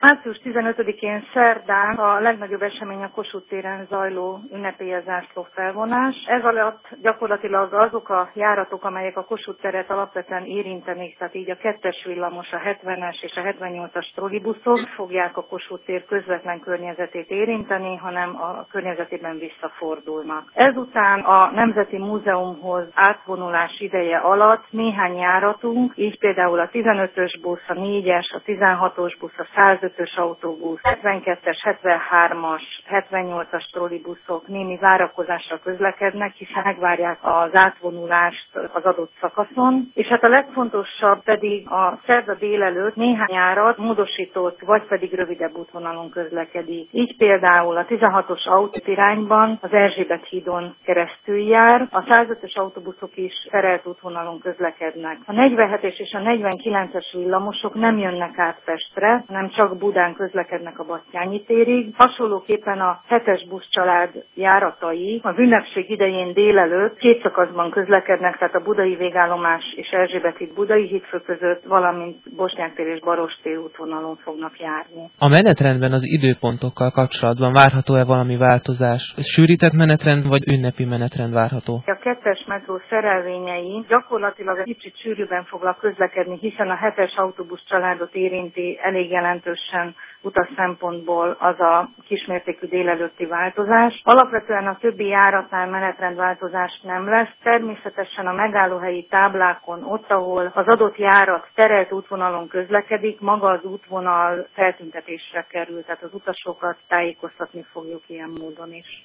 Március 15-én szerdán a legnagyobb esemény a Kossuth téren zajló ünnepélyes zászlófelvonás. Ez alatt gyakorlatilag azok a járatok, amelyek a Kossuth teret alapvetően érintenék, tehát így a 2-es villamos, a 70-es és a 78-as trollibuszok fogják a Kossuth tér közvetlen környezetét érinteni, hanem a környezetében visszafordulnak. Ezután a Nemzeti Múzeumhoz átvonulás ideje alatt néhány járatunk, így például a 15-ös busz, a 4-es, a 16-os busz, a 105-ös autóbusz, 72-es, 73-as, 78-as trollibuszok némi várakozással közlekednek, hiszen megvárják az átvonulást az adott szakaszon. És hát a legfontosabb pedig a szerda délelőtt néhány járat módosított, vagy pedig rövidebb útvonalon közlekedik. Így például a 16-os autóirányban az Erzsébet hídon keresztül jár, a 105-ös autóbuszok is szerelt útvonalon közlekednek. A 47-es és a 49-es villamosok nem jönnek át Pestre, hanem csak Budán közlekednek a Batthyány térig. Hasonlóképpen a 7-es buszcsalád járatai az ünnepség idején délelőtt két szakaszban közlekednek, tehát a budai végállomás és Erzsébet híd Budai hídfő között, valamint Bosnyák tér és Baross tér útvonalon fognak járni. A menetrendben az időpontokkal kapcsolatban várható-e valami változás? Sűrített menetrend vagy ünnepi menetrend várható? A 2-es metró szerelvényei gyakorlatilag egy kicsit sűrűbben fognak közlekedni, hiszen a 7-es autóbuszcsaládot érinti elég jelentősen utas szempontból az a kismértékű délelőtti változás. Alapvetően a többi járatnál menetrendváltozás nem lesz. Természetesen a megállóhelyi táblákon, ott, ahol az adott járat terelt útvonalon közlekedik, maga az útvonal feltüntetésre kerül, tehát az utasokat tájékoztatni fogjuk ilyen módon is.